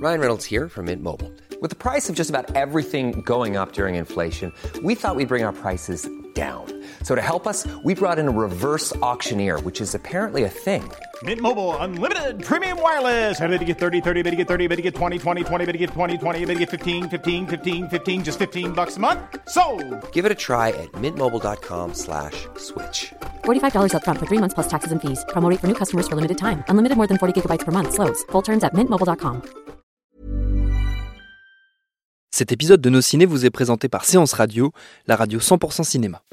Ryan Reynolds here from Mint Mobile. With the price of just about everything going up during inflation, we thought we'd bring our prices down. So to help us, we brought in a reverse auctioneer, which is apparently a thing. Mint Mobile Unlimited Premium Wireless. How to get 30, 30, bit to get 30, bit to get 20, 20, 20, bit to get 20, 20, bit to get 15, 15, 15, 15, just $15 a month? Sold! Give it a try at mintmobile.com/switch. $45 up front for 3 months plus taxes and fees. Promo rate for new customers for limited time. Unlimited more than 40 gigabytes per month. Slows full terms at mintmobile.com. Cet épisode de Nos Ciné vous est présenté par Séance Radio, la radio 100% cinéma.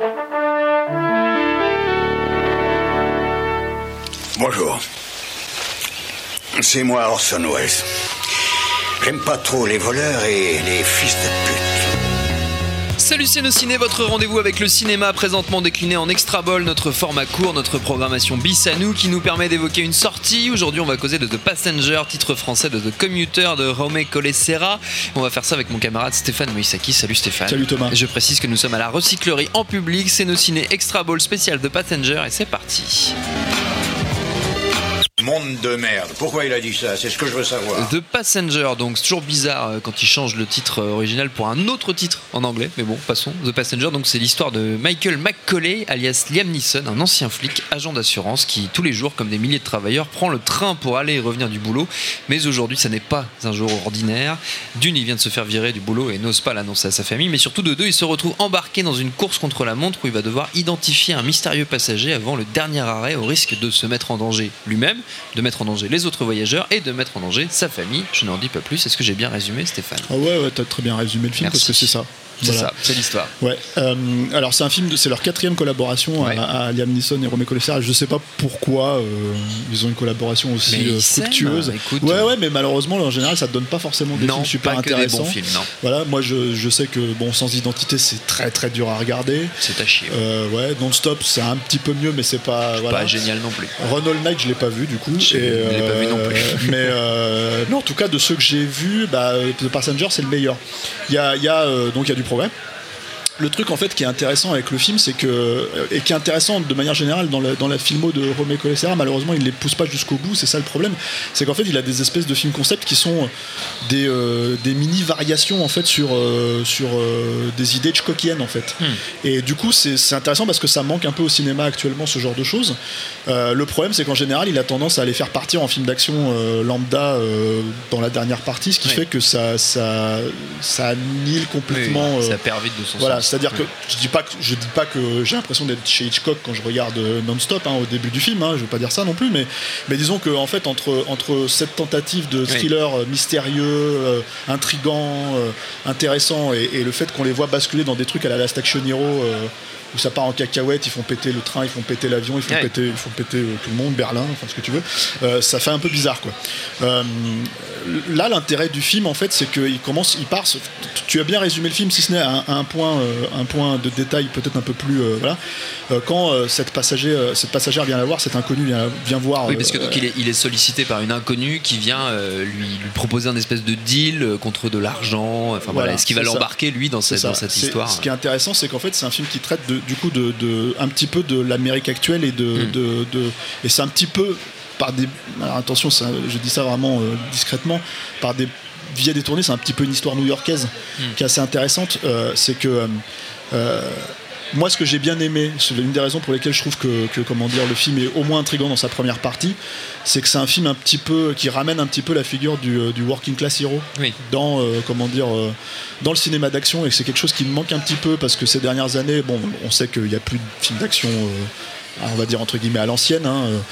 Bonjour. C'est moi Orson Welles. J'aime pas trop les voleurs et les fils de pute. Salut, c'est Nos Ciné, votre rendez-vous avec le cinéma, présentement décliné en Extra Ball, notre format court, notre programmation bis à nous qui nous permet d'évoquer une sortie. Aujourd'hui, on va causer de The Passenger, titre français de The Commuter de Jaume Collet-Serra. On va faire ça avec mon camarade Stéphane Moïsaki. Salut Stéphane. Salut Thomas. Je précise que nous sommes à la recyclerie en public, c'est Nos Ciné Extra Ball spécial The Passenger et c'est parti. Monde de merde. Pourquoi il a dit ça? C'est ce que je veux savoir. The Passenger, donc c'est toujours bizarre quand il change le titre original pour un autre titre en anglais, mais bon, passons. The Passenger, donc c'est l'histoire de Michael McCauley, alias Liam Neeson, un ancien flic, agent d'assurance, qui tous les jours, comme des milliers de travailleurs, prend le train pour aller et revenir du boulot. Mais aujourd'hui, ça n'est pas un jour ordinaire. D'une, il vient de se faire virer du boulot et n'ose pas l'annoncer à sa famille, mais surtout de deux, il se retrouve embarqué dans une course contre la montre où il va devoir identifier un mystérieux passager avant le dernier arrêt, au risque de se mettre en danger lui-même, de mettre en danger les autres voyageurs et de mettre en danger sa famille. Je n'en dis pas plus. Est-ce que j'ai bien résumé, Stéphane? Ah ouais, t'as très bien résumé le film. Merci. Parce que c'est ça. C'est Voilà. ça, c'est l'histoire. Ouais. Alors c'est un film, c'est leur 4e collaboration à Liam Neeson et Jaume Collet-Serra. Je sais pas pourquoi ils ont une collaboration aussi fructueuse. Écoute, ouais, mais malheureusement en général ça donne pas forcément des films super pas intéressants. Que des bons films, non. Voilà, moi je sais que bon, Sans Identité c'est très très dur à regarder. C'est à chier. Ouais, Non-Stop c'est un petit peu mieux, mais c'est pas pas génial non plus. Run All Night je l'ai pas vu du coup. Je l'ai pas vu non plus. Mais en tout cas de ceux que j'ai vus, The Passenger c'est le meilleur. Il y a du progrès. Le truc en fait qui est intéressant avec le film, c'est que, et qui est intéressant de manière générale dans la filmo de Jaume Collet-Serra, malheureusement il les pousse pas jusqu'au bout, c'est ça le problème, c'est qu'en fait il a des espèces de films concept qui sont des mini variations en fait sur des idées Hitchcockiennes en fait. Et du coup c'est intéressant parce que ça manque un peu au cinéma actuellement, ce genre de choses. Le problème c'est qu'en général il a tendance à les faire partir en film d'action lambda dans la dernière partie, ce qui fait que ça annihile complètement. Ça perd vite de son voilà, sens. c'est-à-dire que je dis pas que j'ai l'impression d'être chez Hitchcock quand je regarde Non-Stop au début du film, je veux pas dire ça non plus, mais disons que en fait entre cette tentative de thriller mystérieux, intrigant, intéressant et le fait qu'on les voit basculer dans des trucs à la Last Action Hero où ça part en cacahuète, ils font péter le train, ils font péter l'avion, ils font péter tout le monde, Berlin, enfin ce que tu veux, ça fait un peu bizarre quoi. Là l'intérêt du film en fait c'est qu'il part, tu as bien résumé le film si ce n'est à un point de détail peut-être un peu plus quand cette passagère vient la voir, cet inconnu vient voir. Oui, parce que donc il est sollicité par une inconnue qui vient lui proposer un espèce de deal contre de l'argent, enfin voilà, est-ce qu'il va l'embarquer lui dans cette histoire? Ce qui est intéressant c'est qu'en fait c'est un film qui traite du coup de un petit peu de l'Amérique actuelle et et c'est un petit peu par des, alors attention je dis ça vraiment discrètement, par des via détournés, c'est un petit peu une histoire new-yorkaise qui est assez intéressante. C'est que moi ce que j'ai bien aimé, c'est l'une des raisons pour lesquelles je trouve que comment dire, le film est au moins intriguant dans sa première partie, c'est que c'est un film un petit peu qui ramène un petit peu la figure du working class hero dans dans le cinéma d'action, et c'est quelque chose qui me manque un petit peu parce que ces dernières années, bon, on sait qu'il n'y a plus de films d'action on va dire entre guillemets à l'ancienne,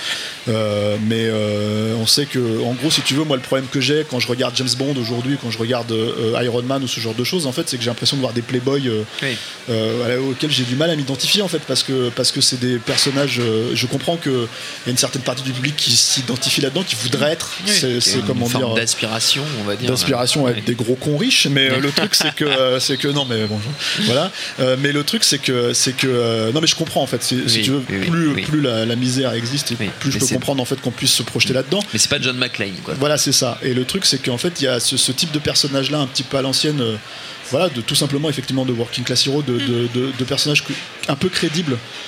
mais on sait que en gros si tu veux, moi le problème que j'ai quand je regarde James Bond aujourd'hui, quand je regarde Iron Man ou ce genre de choses, en fait c'est que j'ai l'impression de voir des playboys auxquels j'ai du mal à m'identifier en fait, parce que c'est des personnages, je comprends qu'il y a une certaine partie du public qui s'identifie là-dedans, qui voudrait être c'est comment dire, d'aspiration, on va dire, d'aspiration avec des gros cons riches, mais le truc c'est que non mais bon voilà, mais le truc c'est que non mais je comprends en fait, si tu veux, plus la misère existe et plus je peux comprendre en fait qu'on puisse se projeter là-dedans. Mais c'est pas John McClane quoi. Voilà, c'est ça. Et le truc c'est qu'en fait il y a ce type de personnage là un petit peu à l'ancienne, voilà, de tout simplement effectivement de working class hero, de personnages un peu crédibles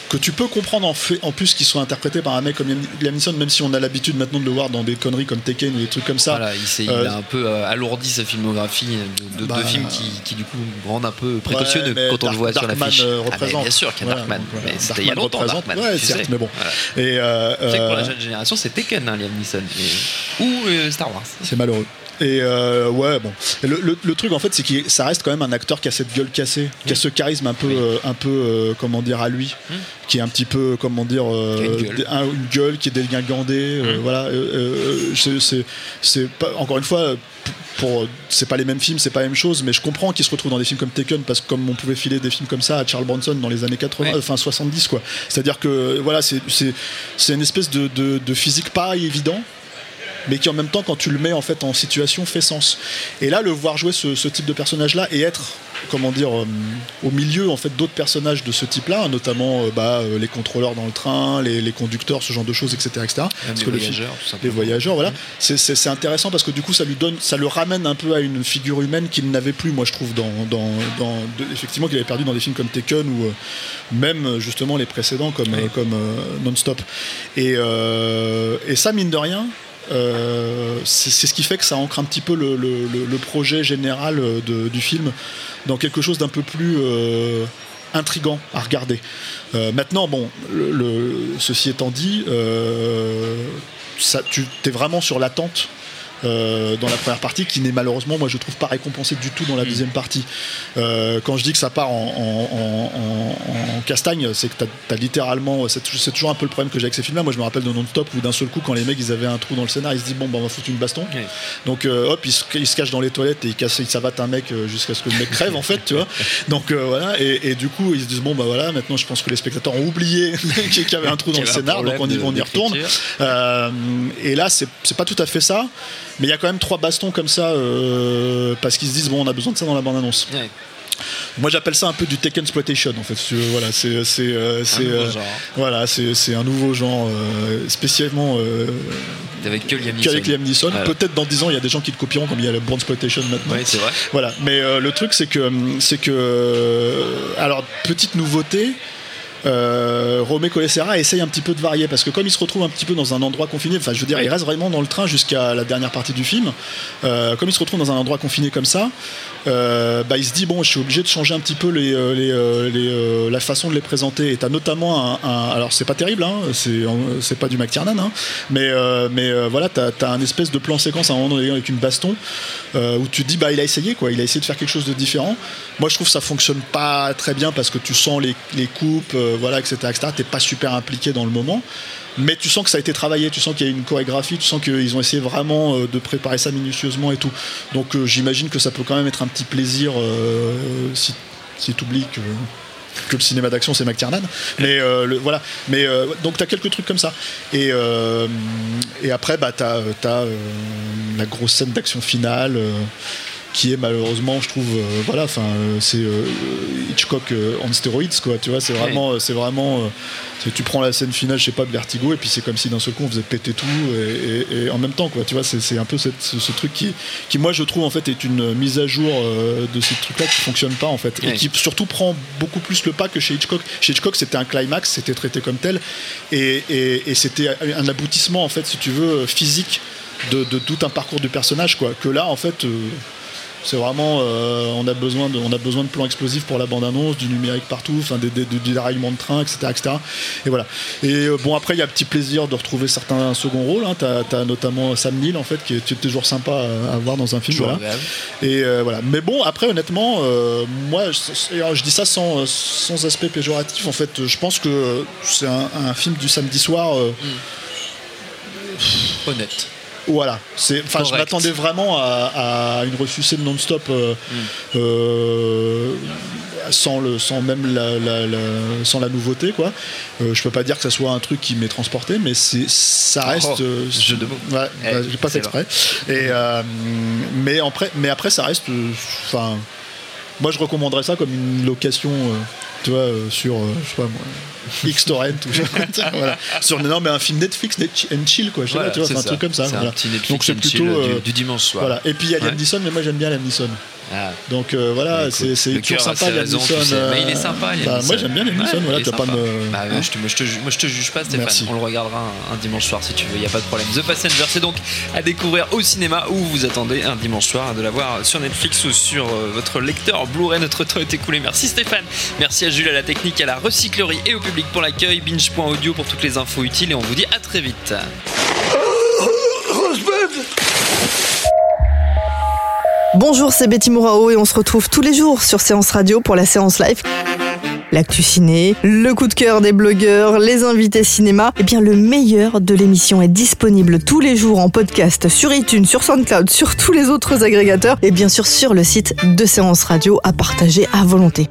que tu peux comprendre en plus qu'il soit interprété par un mec comme Liam Neeson, même si on a l'habitude maintenant de le voir dans des conneries comme Taken ou des trucs comme ça. Voilà, il a un peu alourdi sa filmographie de films qui du coup rendent un peu précautionneux quand on le voit sur l'affiche. Bien sûr qu'il y a Darkman, mais c'était il y a longtemps Darkman. Ouais, certes, mais bon. Voilà. Et c'est que pour la jeune génération, c'est Taken, Liam Neeson, ou Star Wars. C'est malheureux. Et ouais, bon. Et le truc en fait, c'est que ça reste quand même un acteur qui a cette gueule cassée, qui a ce charisme un peu comment dire, à lui, qui est un petit peu, comment dire, une gueule qui est dégingandée. Voilà. C'est pas, encore une fois. C'est pas les mêmes films, c'est pas la même chose, mais je comprends qu'ils se retrouvent dans des films comme Taken, parce que comme on pouvait filer des films comme ça à Charles Bronson dans les années 80, enfin 70 quoi. C'est-à-dire que voilà, c'est une espèce de physique pas évident, mais qui en même temps, quand tu le mets en fait en situation, fait sens. Et là, le voir jouer ce type de personnage-là et être, comment dire, au milieu en fait d'autres personnages de ce type-là, notamment les contrôleurs dans le train, les conducteurs, ce genre de choses, etc., etc. Parce que les voyageurs, voilà. C'est intéressant parce que du coup, ça le ramène un peu à une figure humaine qu'il n'avait plus, moi je trouve, effectivement, qu'il avait perdu dans des films comme Taken ou même justement les précédents comme Non-Stop. Et ça, mine de rien. C'est ce qui fait que ça ancre un petit peu le projet général du film dans quelque chose d'un peu plus intriguant à regarder. Maintenant, bon, ceci étant dit, tu es vraiment sur l'attente dans la première partie, qui n'est malheureusement, moi je trouve, pas récompensée du tout dans la deuxième partie. Quand je dis que ça part en castagne, c'est que t'as littéralement, c'est toujours un peu le problème que j'ai avec ces films là. Moi je me rappelle de Non-Stop où d'un seul coup, quand les mecs ils avaient un trou dans le scénar, ils se disent bon on va foutre une baston, donc hop ils se cachent dans les toilettes et ils savatent un mec jusqu'à ce que le mec crève en fait, tu vois. Donc voilà, et du coup ils se disent bon voilà, maintenant je pense que les spectateurs ont oublié qu'il y avait un trou dans le scénar, donc on y retourne. Et là c'est pas tout à fait ça, mais il y a quand même 3 bastons comme ça, parce qu'ils se disent bon on a besoin de ça dans la bande-annonce. Moi j'appelle ça un peu du Takensploitation en fait. Voilà, c'est un nouveau genre, spécialement avec Liam Neeson. Voilà. Peut-être dans 10 ans il y a des gens qui le copieront, comme il y a le Brandsploitation maintenant. Oui, c'est vrai. Voilà, mais le truc c'est que alors petite nouveauté. Romé Colessera essaye un petit peu de varier, parce que comme il se retrouve un petit peu dans un endroit confiné, enfin je veux dire il reste vraiment dans le train jusqu'à la dernière partie du film, comme il se retrouve dans un endroit confiné comme ça, il se dit bon je suis obligé de changer un petit peu la façon de les présenter. Et t'as notamment alors c'est pas terrible, hein, c'est pas du McTiernan, hein, mais voilà, t'as un espèce de plan séquence à un moment donné avec une baston, où tu te dis il a essayé de faire quelque chose de différent. Moi je trouve que ça fonctionne pas très bien, parce que tu sens les coupes, voilà, etc. T'es pas super impliqué dans le moment, mais tu sens que ça a été travaillé, tu sens qu'il y a une chorégraphie, tu sens qu'ils ont essayé vraiment de préparer ça minutieusement et tout. Donc j'imagine que ça peut quand même être un petit plaisir, si t'oublies que le cinéma d'action c'est McTiernan, mais voilà, mais donc t'as quelques trucs comme ça, et après t'as la grosse scène d'action finale, qui est malheureusement, je trouve, voilà, enfin c'est Hitchcock on stéroïdes quoi, tu vois, c'est vraiment tu prends la scène finale, je sais pas, de Vertigo, et puis c'est comme si d'un seul coup on faisait péter tout et en même temps quoi, tu vois, c'est un peu ce truc qui moi je trouve en fait est une mise à jour de ces trucs là qui fonctionnent pas en fait, et qui surtout prend beaucoup plus le pas que chez Hitchcock. Chez Hitchcock c'était un climax, c'était traité comme tel, et c'était un aboutissement en fait, si tu veux, physique de tout un parcours du personnage quoi, que là en fait c'est vraiment on a besoin de plans explosifs pour la bande-annonce, du numérique partout, enfin du déraillement de train, etc., etc. Et voilà. Et bon, après il y a un petit plaisir de retrouver certains seconds rôles, hein. T'as notamment Sam Neill en fait, qui est toujours sympa à voir dans un film, voilà. Et voilà. Mais bon, après honnêtement, moi je dis ça sans aspect péjoratif en fait. Je pense que c'est un film du samedi soir honnête. Voilà, je m'attendais vraiment à une ressucée de Non-Stop, sans même la nouveauté quoi. Je peux pas dire que ça soit un truc qui m'ait transporté, mais ça reste jeu de mots. Ouais, j'ai pas fait exprès. Et mais après ça reste, enfin moi je recommanderais ça comme une location, tu vois, sur je sais pas moi, Xtorrent ou voilà, sur mais un film Netflix and chill quoi, je sais pas, tu vois, un truc comme ça, c'est voilà. Un petit Netflix. Donc c'est plutôt du dimanche soir. Voilà. Et puis il y a Liam Neeson, mais moi j'aime bien Liam Neeson. Donc voilà, c'est toujours sympa Liam Neeson. Mais il est sympa, Liam Neeson. Moi j'aime bien Liam Neeson, voilà, tu vas pas me. Moi je te juge pas, Stéphane. Merci. On le regardera un dimanche soir si tu veux, il n'y a pas de problème. The Passenger, c'est donc à découvrir au cinéma où vous attendez un dimanche soir de la voir sur Netflix ou sur votre lecteur Blu-ray. Notre temps est écoulé. Merci Stéphane. Merci à Jules, à la technique, à la recyclerie et au public pour l'accueil. Binge.audio pour toutes les infos utiles et on vous dit à très vite. Bonjour, c'est Betty Mourao et on se retrouve tous les jours sur Séance Radio pour la séance live. L'actu ciné, le coup de cœur des blogueurs, les invités cinéma. Eh bien, le meilleur de l'émission est disponible tous les jours en podcast sur iTunes, sur SoundCloud, sur tous les autres agrégateurs et bien sûr sur le site de Séance Radio à partager à volonté.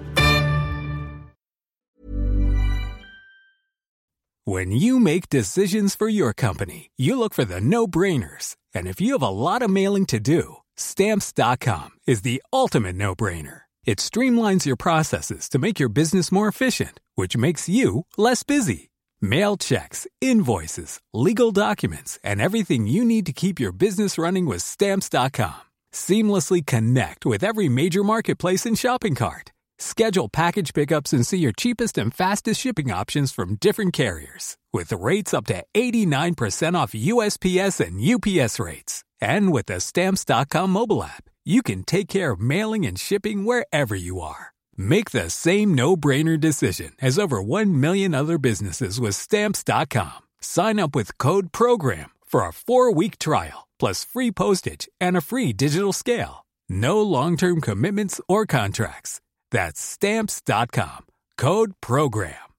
When you make decisions for your company, you look for the no-brainers. And if you have a lot of mailing to do, Stamps.com is the ultimate no-brainer. It streamlines your processes to make your business more efficient, which makes you less busy. Mail checks, invoices, legal documents, and everything you need to keep your business running with Stamps.com. Seamlessly connect with every major marketplace and shopping cart. Schedule package pickups and see your cheapest and fastest shipping options from different carriers. With rates up to 89% off USPS and UPS rates. And with the Stamps.com mobile app, you can take care of mailing and shipping wherever you are. Make the same no-brainer decision as over 1 million other businesses with Stamps.com. Sign up with code PROGRAM for a 4-week trial, plus free postage and a free digital scale. No long-term commitments or contracts. That's Stamps.com. Code PROGRAM.